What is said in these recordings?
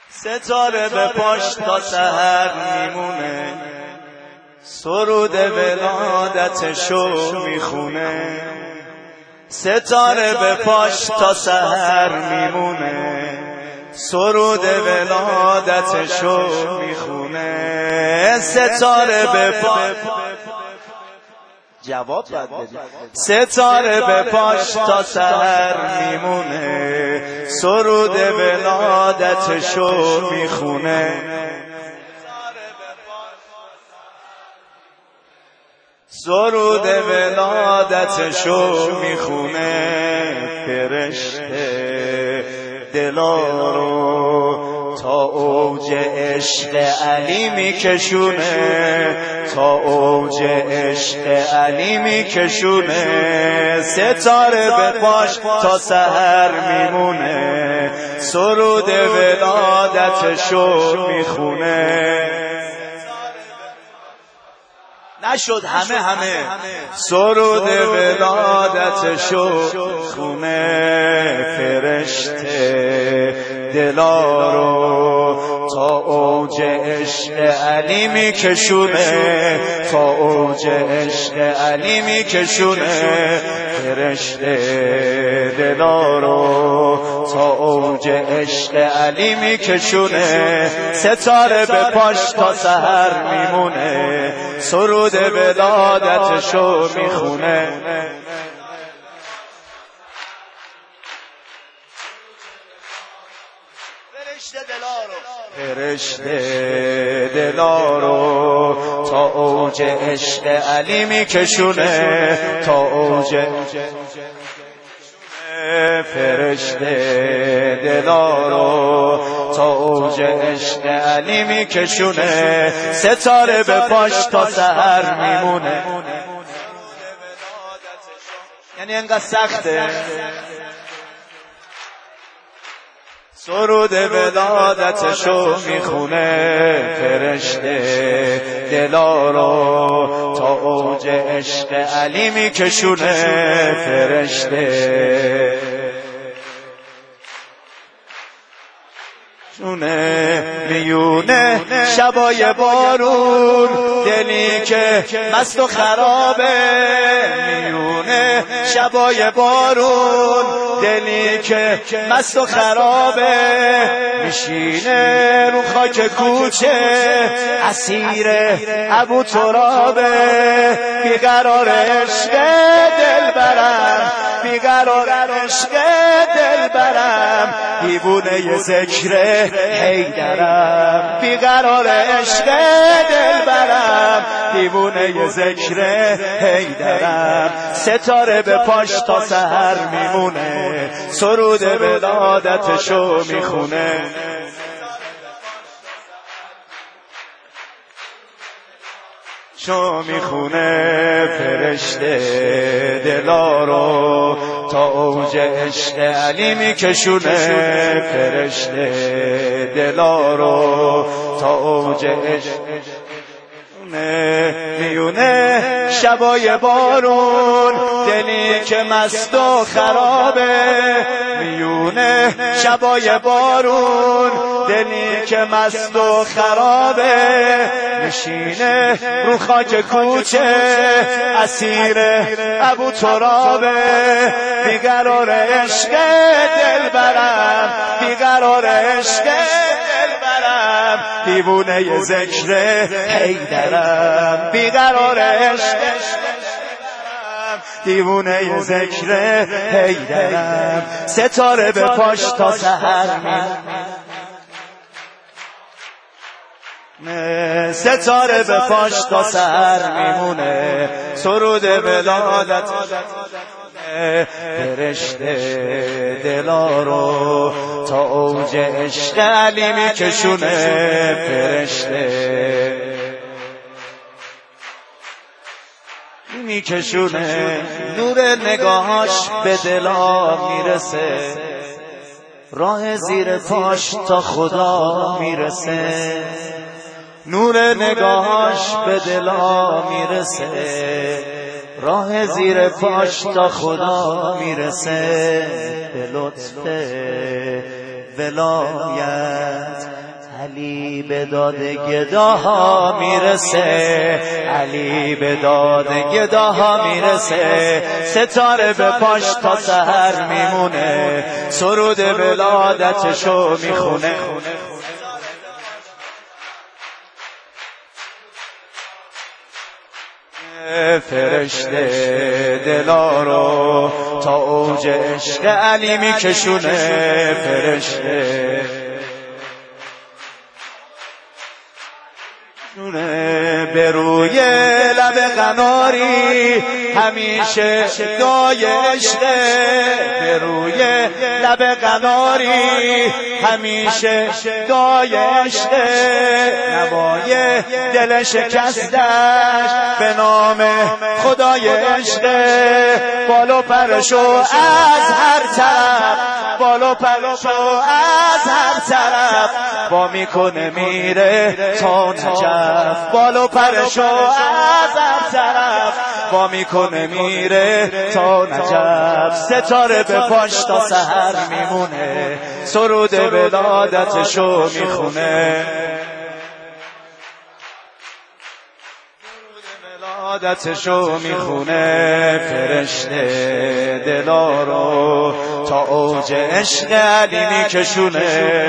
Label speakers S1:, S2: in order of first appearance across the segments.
S1: ستاره به پاش تا سحر میمونه، سرود ولادتشو میخونه. ستاره به پاش تا سحر میمونه، سرود ولادتشو میخونه. ستاره به پاش جواب داد بدید. ستاره به پاش تا سحر میمونه، سرود ولادتشو میخونه. سرود ولادتشو میخونه. فرشته دلارو تا اوج عشق علی میکشونه، تا اوج عشق علی میکشونه. ستاره به پاش تا سحر میمونه، سرود ولادتشو میخونه. نشد همه سرود ولادتشو خونه. فرشته دلارو تا اوج عشق علی میکشونه، تا اوج عشق علی میکشونه. فرشته دلارو تا اوج عشق علی میکشونه. ستاره به پاش تا سحر میمونه، سرود ولادتشو میخونه. فرشته دلارو تا اوج عشق علی میکشونه، تا اوج. فرشته دلارو تا اوج عشق علی میکشونه. ستاره به پاش تا سحر میمونه. یعنی انقدر سخته. سرود ولادتشو میخونه. فرشته دلارو تا اوج عشق علی میکشونه. فرشته شونه میونه شبای بارون، دلی که مست و خرابه. میونه شبای بارون، دلی که مست و خرابه. میشینه رو خاک کوچه، اسیر ابو ترابه. بیقرار عشق دلبرم، بیقرار عشق دلبرم. دیوونه ذکر حیدرم، بیقرار عشق دلبرم. دیوونه ذکر حیدرم. ستاره به پاش تا سحر میمونه، سرود ولادتشو میخونه. شو میخونه. فرشته دلارو تا اوج عشق علی میکشونه. فرشته دلارو تا اوج عشق میونه شبای بارون، دلی که مست و خرابه. میونه شبای بارون، دلی که مست و خرابه. نشینه رو خاک کوچه، اسیر ابو ترابه. بیقرار عشق دلبرم، بیقرار عشق دلبرم. دیوونه ذکر حیدرم، بیقرار عشق دیوونه ذکر حیدرم. ستاره به پاش تا سحر میمونه، ستاره به پاش تا سحر میمونه. سرود ولادت فرشته دلارو تا اوج عشق علی میکشونه. فرشته میکشونه. نور نگاهاش به دلا میرسه، راه زیر پاش تا خدا میرسه. نور نگاهاش به دلا میرسه، راه زیر پاش تا خدا میرسه. به لطف ولایت علی به داد گداها میرسه، علی به داد گداها میرسه، ستاره به پاش تا سحر میمونه، سرود ولادتشو میخونه. فرشته دلا رو تا اوج عشق علی میکشونه، فرشته به روی لب قناری همیشه دای عشقه، به روی لب قناری همیشه دای عشقه، نوای دل شکستش به نام خدای عشقه، بالو پرشو از هر طرف، بالو پرشو از هر طرف با میکنه میره تا نجف، بالو پرشو از هر طرف با میکنه میره تا نجف، ستاره به پاش تا سحر میمونه، سرود ولادتشو میخونه، ولادتشو میخونه. فرشته دلا رو تا اوج عشق علی میکشونه،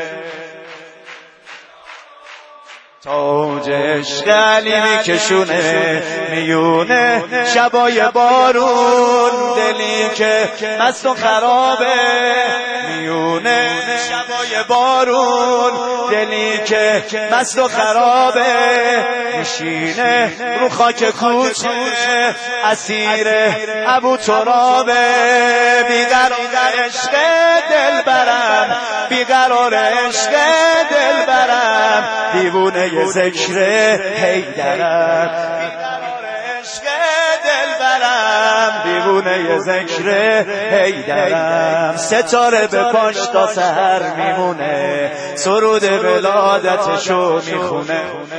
S1: تا اوج عشق علی میکشونه، میونه شبای بارون دلی که مست و خرابه، میونه شبای بارون دلی که مست و خرابه، میشینه رو خاک کوچه اسیر ابو ترابه، بیقرار عشق دل برم، بیقرار عشق دل برم، دیوونه ذکر حیدرم، بیقرار عشق دل برم، دیوونه ذکر حیدرم، ستاره به پاش تا سحر میمونه، سرود ولادتشو میخونه.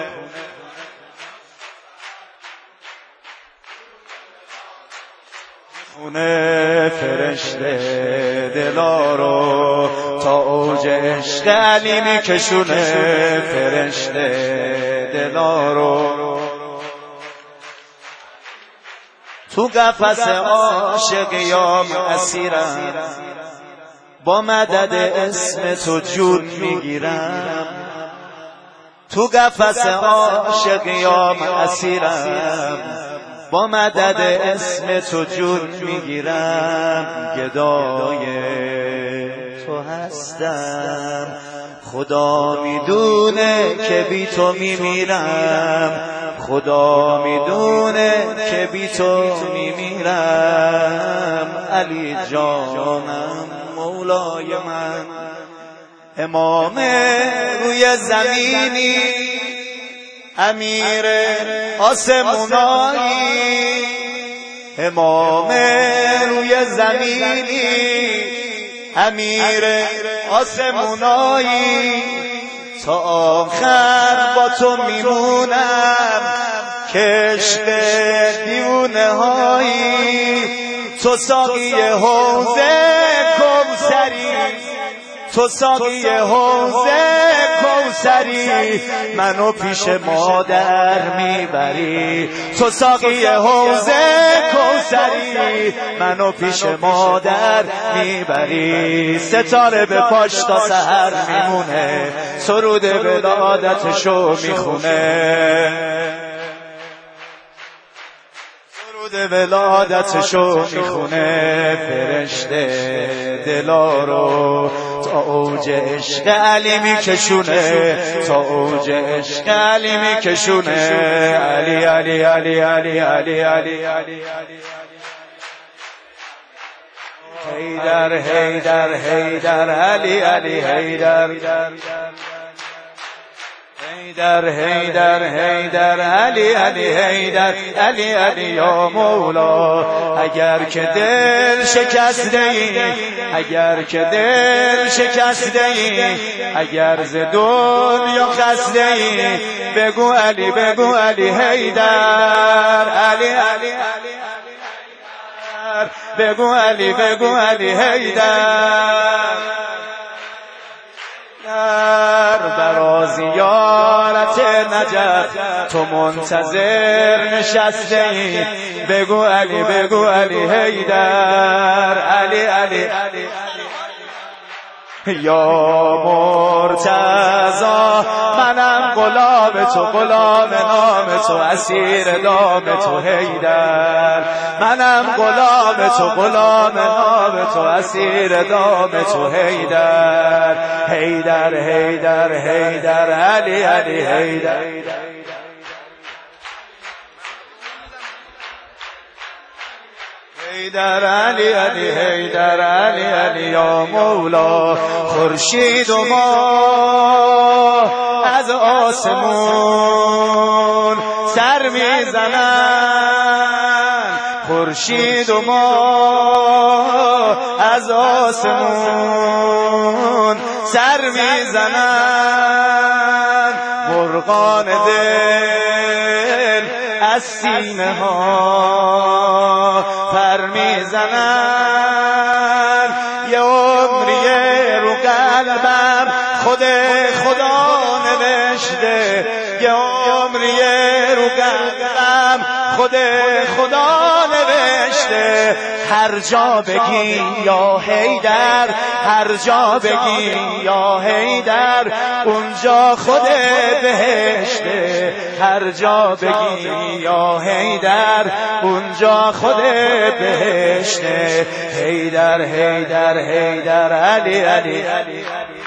S1: فرشته دلا رو تا اوج عشق علی میکشونه، فرشته دلا رو تو قفس عاشق یام اسیرم، با مدد اسم تو جون میگیرم، تو قفس عاشق یام اسیرم، با مدد اسم تو جون میگیرم، گدای تو هستم، خدا میدونه که بی تو میمیرم، خدا میدونه که بی تو میمیرم، علی جانم مولای من، امام روی زمینی، امیر آسمونایی، امام روی زمینی، امیر آسمونایی، تا آخر با تو میمونم، که عشق دیوونه هایی، تو ساقی حوض کوثری، تو ساقی حوض کوثری، منو پیش مادر میبری، تو ساقی حوض کوثری، منو پیش مادر میبری، ستاره به پاش تا سحر میمونه، سرود ولادتشو میخونه، سرود ولادتشو میخونه. فرشته دلا رو تا اوج عشق علی میکشونه، تا اوج عشق علی میکشونه، علی علی علی علی علی علی علی حیدر حیدر حیدر علی علی حیدر حیدر حیدر حیدر علی علی حیدر علی علی یا مولا، اگر که دل شکسته ای، اگر که دل شکسته ای، اگر ز دنیا خسته ای، بگو علی بگو علی حیدر، علی علی علی بگو علی بگو علی حیدر، برای نجف تو منتظر نشسته ای، بگو علی بگو علی حیدر، علی علی یا مرتضی منم غلام تو، غلام نام تو، اسیر دام تو حیدر، منم غلام تو، غلام نام تو، اسیر دام تو حیدر، حیدر حیدر حیدر علی علی حیدر. حیدر علی علی حیدر علی علی یا مولا. خورشید و ماه از آسمون سر میزنن، خورشید و ماه از آسمون سر میزنن، مرغان دل از سینه ها پر میزنن، یه عمریه رو قلبم خود خدا نوشته، یه عمریه رو قلبم خود خدا نوشته، هر جا بگی یا حیدر، هر جا بگی یا حیدر اونجا خود بهشته، هر جا بگی یا حیدر اونجا خود بهشته، حیدر حیدر حیدر علی علی علی.